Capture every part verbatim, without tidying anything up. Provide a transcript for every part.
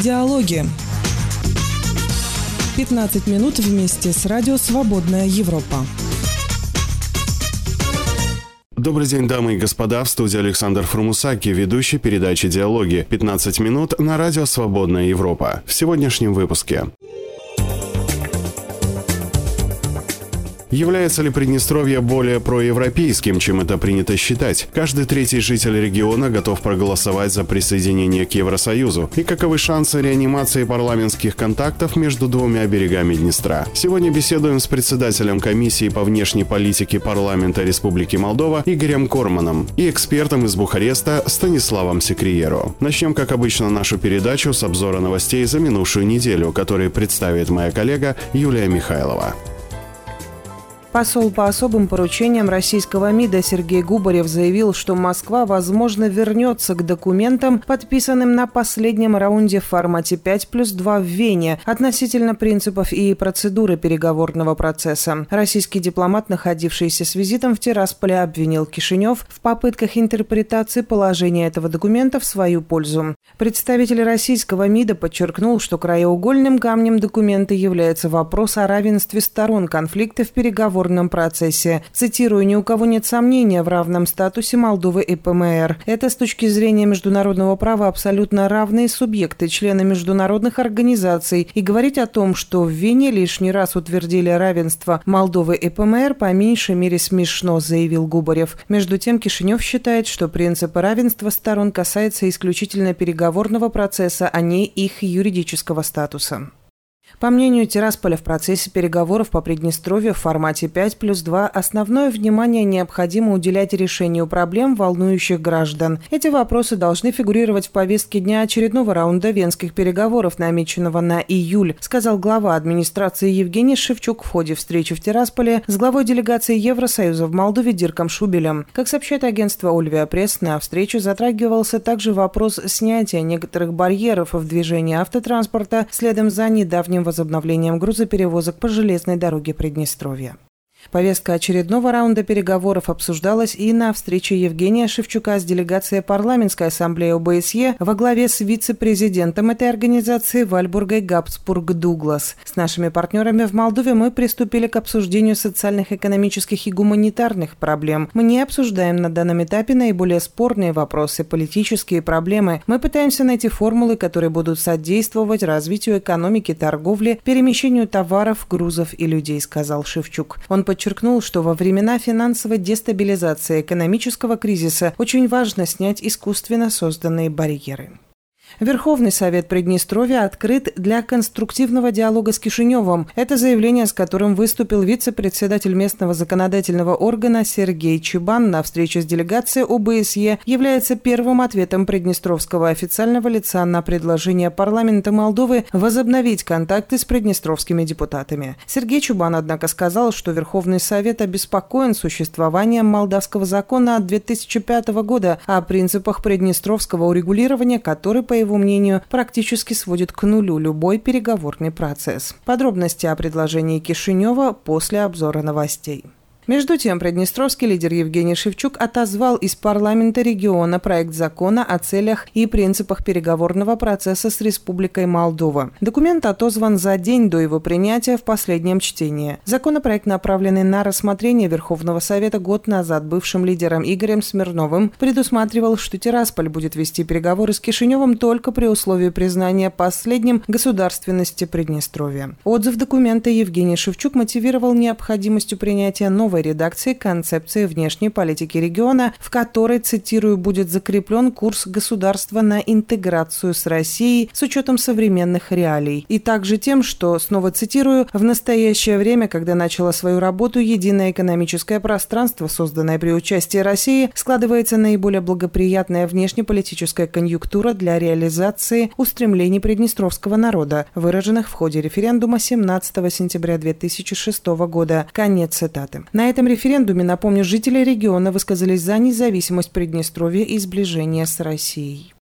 Диалоги. пятнадцать минут вместе с радио «Свободная Европа». Добрый день, дамы и господа. В студии Александр Фрумусаки, ведущий передачи «Диалоги». пятнадцать минут на радио «Свободная Европа». В сегодняшнем выпуске. Является ли Приднестровье более проевропейским, чем это принято считать? Каждый третий житель региона готов проголосовать за присоединение к Евросоюзу. И каковы шансы реанимации парламентских контактов между двумя берегами Днестра? Сегодня беседуем с председателем комиссии по внешней политике парламента Республики Молдова Игорем Корманом и экспертом из Бухареста Станиславом Секриеро. Начнем, как обычно, нашу передачу с обзора новостей за минувшую неделю, который представит моя коллега Юлия Михайлова. Посол по особым поручениям российского МИДа Сергей Губарев заявил, что Москва, возможно, вернется к документам, подписанным на последнем раунде в формате пять плюс два в Вене относительно принципов и процедуры переговорного процесса. Российский дипломат, находившийся с визитом в Тирасполе, обвинил Кишинев в попытках интерпретации положения этого документа в свою пользу. Представитель российского МИДа подчеркнул, что краеугольным камнем документа является вопрос о равенстве сторон конфликта в переговорном процессе. Цитирую: «Ни у кого нет сомнения в равном статусе Молдовы и ПМР. Это с точки зрения международного права абсолютно равные субъекты, члены международных организаций. И говорить о том, что в Вене лишний раз утвердили равенство Молдовы и ПМР, по меньшей мере смешно», заявил Губарев. Между тем, Кишинев считает, что принцип равенства сторон касается исключительно переговорного процесса, а не их юридического статуса. По мнению Тирасполя, в процессе переговоров по Приднестровью в формате пять плюс два основное внимание необходимо уделять решению проблем, волнующих граждан. Эти вопросы должны фигурировать в повестке дня очередного раунда венских переговоров, намеченного на июль, сказал глава администрации Евгений Шевчук в ходе встречи в Тирасполе с главой делегации Евросоюза в Молдове Дирком Шубелем. Как сообщает агентство Ольвия Пресс, на встрече затрагивался также вопрос снятия некоторых барьеров в движении автотранспорта следом за недавним возобновлением грузоперевозок по железной дороге Приднестровья. Повестка очередного раунда переговоров обсуждалась и на встрече Евгения Шевчука с делегацией парламентской ассамблеи ОБСЕ во главе с вице-президентом этой организации Вальбургой Габсбург Дуглас. С нашими партнерами в Молдове мы приступили к обсуждению социальных, экономических и гуманитарных проблем. Мы не обсуждаем на данном этапе наиболее спорные вопросы, политические проблемы. Мы пытаемся найти формулы, которые будут содействовать развитию экономики, торговли, перемещению товаров, грузов и людей, сказал Шевчук. Он подчеркнул, что во времена финансовой дестабилизации экономического кризиса очень важно снять искусственно созданные барьеры. Верховный Совет Приднестровья открыт для конструктивного диалога с Кишиневым. Это заявление, с которым выступил вице-председатель местного законодательного органа Сергей Чубан на встрече с делегацией ОБСЕ, является первым ответом приднестровского официального лица на предложение парламента Молдовы возобновить контакты с приднестровскими депутатами. Сергей Чубан, однако, сказал, что Верховный Совет обеспокоен существованием молдавского закона от две тысячи пятого года о принципах приднестровского урегулирования, который, по его мнению, практически сводит к нулю любой переговорный процесс. Подробности о предложении Кишинева после обзора новостей. Между тем, приднестровский лидер Евгений Шевчук отозвал из парламента региона проект закона о целях и принципах переговорного процесса с Республикой Молдова. Документ отозван за день до его принятия в последнем чтении. Законопроект, направленный на рассмотрение Верховного Совета год назад бывшим лидером Игорем Смирновым, предусматривал, что Тирасполь будет вести переговоры с Кишиневым только при условии признания последним государственности Приднестровья. Отзыв документа Евгений Шевчук мотивировал необходимостью принятия нового редакции концепции внешней политики региона, в которой, цитирую, будет закреплен курс государства на интеграцию с Россией с учетом современных реалий. И также тем, что, снова цитирую, в настоящее время, когда начало свою работу единое экономическое пространство, созданное при участии России, складывается наиболее благоприятная внешнеполитическая конъюнктура для реализации устремлений приднестровского народа, выраженных в ходе референдума семнадцатого сентября две тысячи шестого года. Конец цитаты. На этом референдуме, напомню, жители региона высказались за независимость Приднестровья и сближение с Россией.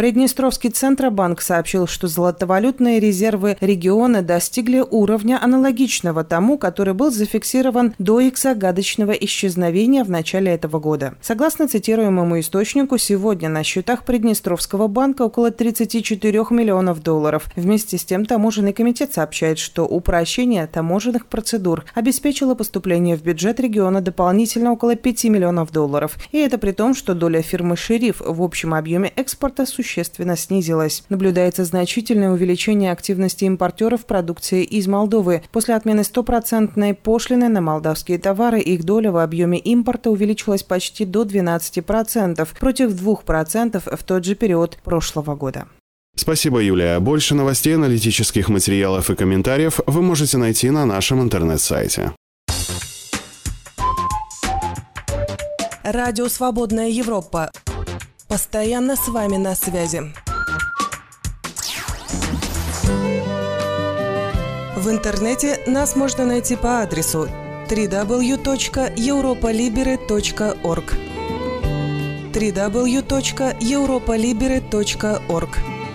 Приднестровский Центробанк сообщил, что золотовалютные резервы региона достигли уровня аналогичного тому, который был зафиксирован до их загадочного исчезновения в начале этого года. Согласно цитируемому источнику, сегодня на счетах Приднестровского банка около тридцати четырёх миллионов долларов. Вместе с тем, таможенный комитет сообщает, что упрощение таможенных процедур обеспечило поступление в бюджет региона дополнительно около пяти миллионов долларов. И это при том, что доля фирмы «Шериф» в общем объеме экспорта существенно снизилась. Наблюдается значительное увеличение активности импортеров продукции из Молдовы. После отмены стопроцентной пошлины на молдавские товары их доля в объеме импорта увеличилась почти до двенадцати процентов против двух процентов в тот же период прошлого года. Спасибо, Юлия. Больше новостей, аналитических материалов и комментариев вы можете найти на нашем интернет-сайте. Радио «Свободная Европа». Постоянно с вами на связи. В интернете нас можно найти по адресу дабл ю дабл ю дабл ю точка европа либеры точка орг. дабл ю дабл ю дабл ю точка европа либеры точка орг.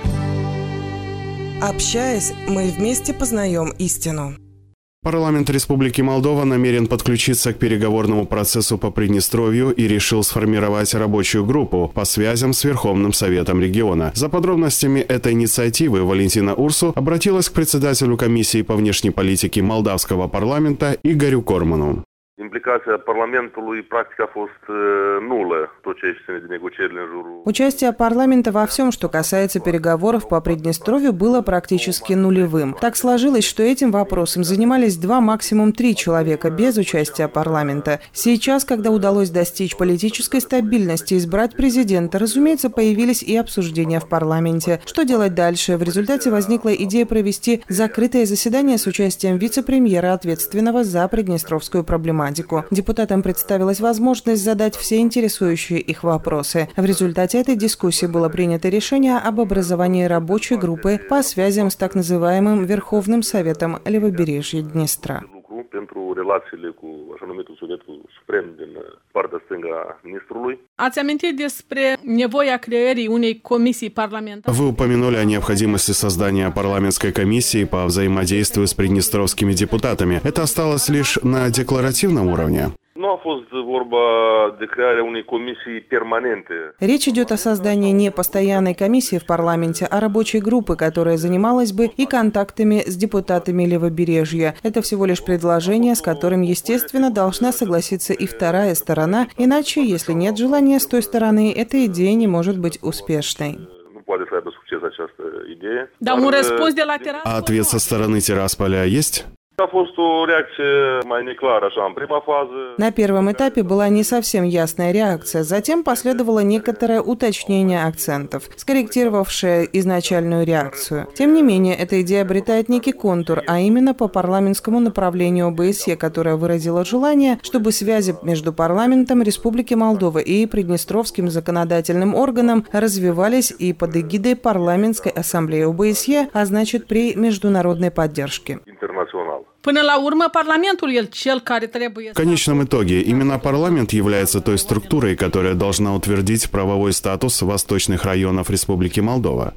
Общаясь, мы вместе познаем истину. Парламент Республики Молдова намерен подключиться к переговорному процессу по Приднестровью и решил сформировать рабочую группу по связям с Верховным Советом региона. За подробностями этой инициативы Валентина Урсу обратилась к председателю комиссии по внешней политике молдавского парламента Игорю Корману. Implicația Parlamentului practic a fost nulă, tot ce este din negocierile în jurul. Участие парламента во всем, что касается переговоров по Приднестровью, было практически нулевым. Так сложилось, что этим вопросом занимались два, максимум три человека без участия парламента. Сейчас, когда удалось достичь политической стабильности и избрать президента, разумеется, появились и обсуждения в парламенте. Что делать дальше? В результате возникла идея провести закрытое заседание с участием вице-премьера, ответственного за приднестровскую проблематику. Депутатам представилась возможность задать все интересующие их вопросы. В результате этой дискуссии было принято решение об образовании рабочей группы по связям с так называемым Верховным Советом Левобережья Днестра. Pentru relațiile cu așa numitul Sovietul Suprem din partea stângă a ministrului. Ați amintit despre nevoia creării unei comisii parlamentare. Вы упомянули о необходимости создания парламентской комиссии по взаимодействию с приднестровскими депутатами. Это осталось лишь на декларативном уровне? Nu a fost vorba de crearea unei comisii permanente. Речь идет о создании не постоянной комиссии в парламенте, а рабочей группы, которая занималась бы и контактами с депутатами Левобережья. Это всего лишь предложение, с которым, естественно, должна согласиться и вторая сторона, иначе, если нет желания с той стороны, эта идея не может быть успешной. А ответ со стороны Тирасполя есть? На первом этапе была не совсем ясная реакция, затем последовало некоторое уточнение акцентов, скорректировавшее изначальную реакцию. Тем не менее, эта идея обретает некий контур, а именно по парламентскому направлению ОБСЕ, которое выразило желание, чтобы связи между парламентом Республики Молдова и Приднестровским законодательным органом развивались и под эгидой парламентской ассамблеи ОБСЕ, а значит при международной поддержке. Până la urmă, Parlamentul e cel care trebuie. В конечном итоге, именно парламент является той структурой, которая должна утвердить правовой статус восточных районов Республики Молдова.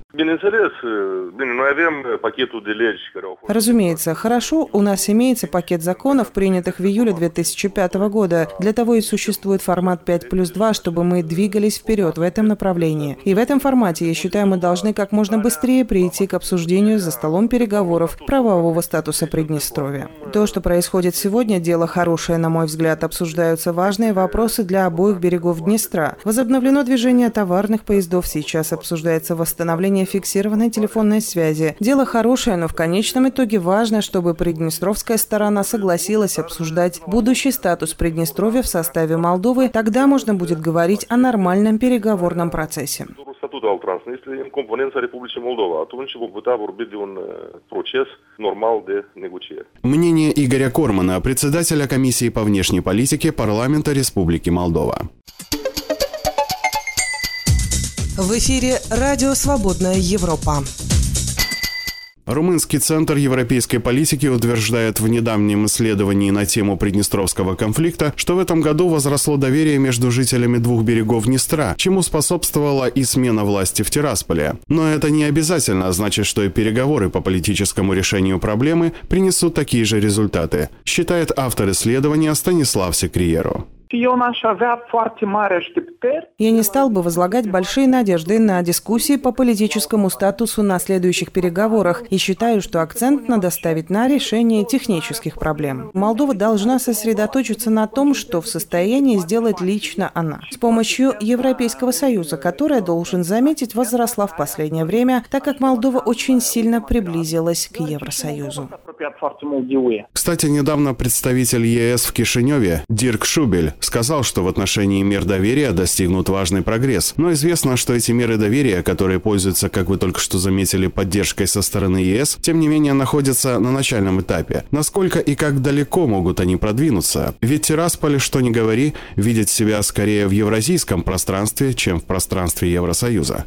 Разумеется, хорошо, у нас имеется пакет законов, принятых в июле две тысячи пятого года. Для того и существует формат пять плюс два, чтобы мы двигались вперед в этом направлении. И в этом формате, я считаю, мы должны как можно быстрее прийти к обсуждению за столом переговоров правового статуса Приднестровья. То, что происходит сегодня, дело хорошее, на мой взгляд. Обсуждаются важные вопросы для обоих берегов Днестра. Возобновлено движение товарных поездов. Сейчас обсуждается восстановление фиксированной телефонной связи. Дело хорошее, но в конечном итоге важно, чтобы приднестровская сторона согласилась обсуждать будущий статус Приднестровья в составе Молдовы. Тогда можно будет говорить о нормальном переговорном процессе. Statutul al Transnistriei în componența Republicii Moldova. Atunci vom putea vorbi de un proces normal de negociere. Мнение Игоря Кормана, председателя комиссии по внешней политике парламента Республики Молдова. В эфире радио «Свободная Европа». Румынский центр европейской политики утверждает в недавнем исследовании на тему Приднестровского конфликта, что в этом году возросло доверие между жителями двух берегов Днестра, чему способствовала и смена власти в Тирасполе. Но это не обязательно значит, что и переговоры по политическому решению проблемы принесут такие же результаты, считает автор исследования Станислав Секриеру. Я не стал бы возлагать большие надежды на дискуссии по политическому статусу на следующих переговорах и считаю, что акцент надо ставить на решение технических проблем. Молдова должна сосредоточиться на том, что в состоянии сделать лично она. С помощью Европейского Союза, которая, должен заметить, возросла в последнее время, так как Молдова очень сильно приблизилась к Евросоюзу. Кстати, недавно представитель ЕС в Кишиневе Дирк Шубель сказал, что в отношении мер доверия достигнут важный прогресс. Но известно, что эти меры доверия, которые пользуются, как вы только что заметили, поддержкой со стороны ЕС, тем не менее находятся на начальном этапе. Насколько и как далеко могут они продвинуться? Ведь Тирасполь, что ни говори, видит себя скорее в евразийском пространстве, чем в пространстве Евросоюза.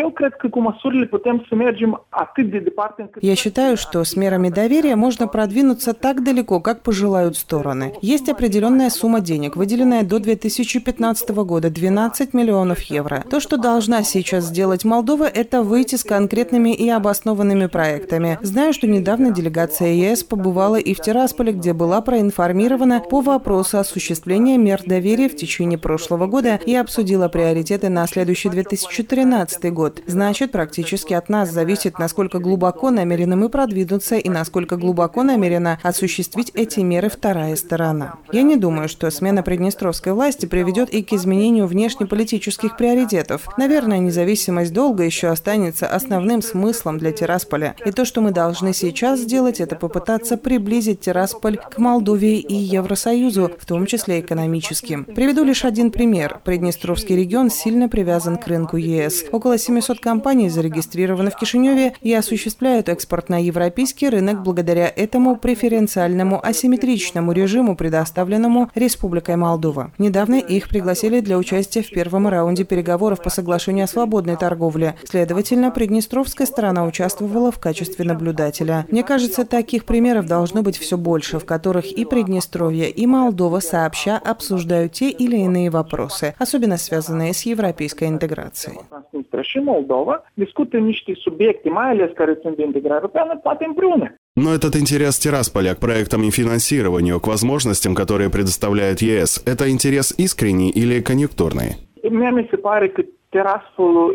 Я считаю, что с мерами доверия можно продвинуться так далеко, как пожелают стороны. Есть определенная сумма денег, выделенная до две тысячи пятнадцатого года – двенадцать миллионов евро. То, что должна сейчас сделать Молдова, это выйти с конкретными и обоснованными проектами. Знаю, что недавно делегация ЕС побывала и в Тирасполе, где была проинформирована по вопросу осуществления мер доверия в течение прошлого года и обсудила приоритеты на следующий две тысячи тринадцатый год. Значит, практически от нас зависит, насколько глубоко намерены мы продвинуться и насколько глубоко намерена осуществить эти меры вторая сторона. Я не думаю, что смена приднестровской власти приведет и к изменению внешнеполитических приоритетов. Наверное, независимость долго еще останется основным смыслом для Тирасполя. И то, что мы должны сейчас сделать, это попытаться приблизить Тирасполь к Молдове и Евросоюзу, в том числе экономически. Приведу лишь один пример. Приднестровский регион сильно привязан к рынку ЕС. Около семисот компаний зарегистрированы в Кишиневе и осуществляют экспорт на европейский рынок благодаря этому преференциальному асимметричному режиму, предоставленному Республикой Молдова. Недавно их пригласили для участия в первом раунде переговоров по соглашению о свободной торговле. Следовательно, приднестровская сторона участвовала в качестве наблюдателя. Мне кажется, таких примеров должно быть все больше, в которых и Приднестровье, и Молдова сообща обсуждают те или иные вопросы, особенно связанные с европейской интеграцией. Și Moldova discută niște subiecte, mai ales care sunt de integrare europeană, poate împreună. Но этот интерес Тирасполя к проектам и финансированию, к возможностям, которые предоставляет ЕС, это интерес искренний или конъюнктурный? Мне mi se pare că Тирасполь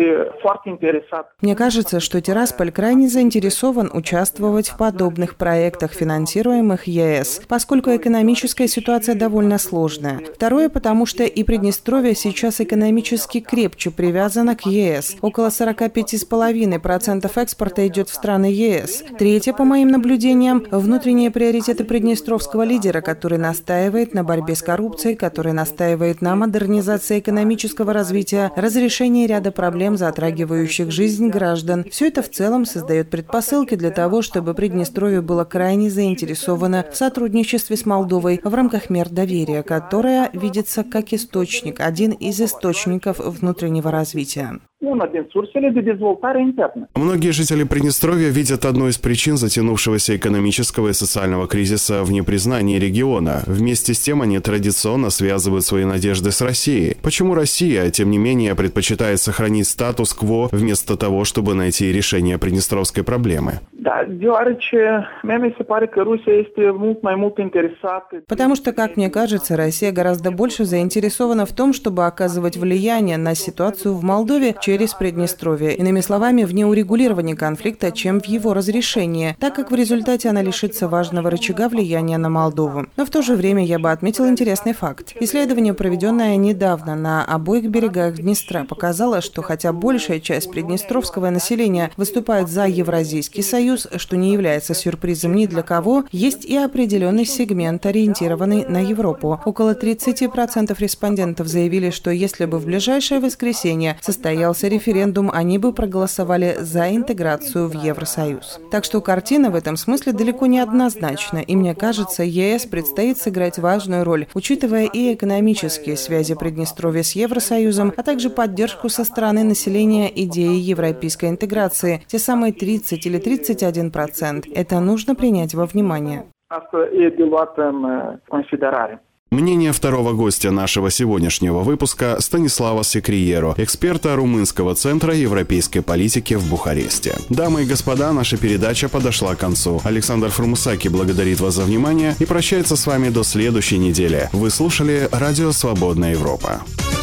Мне кажется, что Тирасполь крайне заинтересован участвовать в подобных проектах, финансируемых ЕС, поскольку экономическая ситуация довольно сложная. Второе, потому что и Приднестровье сейчас экономически крепче привязано к ЕС. Около сорок пять целых пять десятых процента экспорта идет в страны ЕС. Третье, по моим наблюдениям, внутренние приоритеты приднестровского лидера, который настаивает на борьбе с коррупцией, который настаивает на модернизации экономического развития, разрешение ряда проблем, затрагивающих жизнь граждан. Все это в целом создает предпосылки для того, чтобы Приднестровье было крайне заинтересовано в сотрудничестве с Молдовой в рамках мер доверия, которая видится как источник, один из источников внутреннего развития. Многие жители Приднестровья видят одну из причин затянувшегося экономического и социального кризиса в непризнании региона. Вместе с тем они традиционно связывают свои надежды с Россией. Почему Россия, тем не менее, предпочитает сохранить статус-кво вместо того, чтобы найти решение приднестровской проблемы? Потому что, как мне кажется, Россия гораздо больше заинтересована в том, чтобы оказывать влияние на ситуацию в Молдове через Приднестровье. Иными словами, в неурегулировании конфликта, чем в его разрешении, так как в результате она лишится важного рычага влияния на Молдову. Но в то же время я бы отметил интересный факт. Исследование, проведенное недавно на обоих берегах Днестра, показало, что хотя большая часть приднестровского населения выступает за Евразийский союз, что не является сюрпризом ни для кого, есть и определенный сегмент, ориентированный на Европу. Около тридцати процентов респондентов заявили, что если бы в ближайшее воскресенье состоялся референдум, они бы проголосовали за интеграцию в Евросоюз. Так что картина в этом смысле далеко не однозначна, и мне кажется, ЕС предстоит сыграть важную роль, учитывая и экономические связи Приднестровья с Евросоюзом, а также поддержку со стороны населения идеи европейской интеграции. Те самые тридцать или тридцать один процент. Это нужно принять во внимание. Мнение второго гостя нашего сегодняшнего выпуска Станислава Секриеро, эксперта Румынского центра европейской политики в Бухаресте. Дамы и господа, наша передача подошла к концу. Александр Фурмусаки благодарит вас за внимание и прощается с вами до следующей недели. Вы слушали Радио Свободная Европа.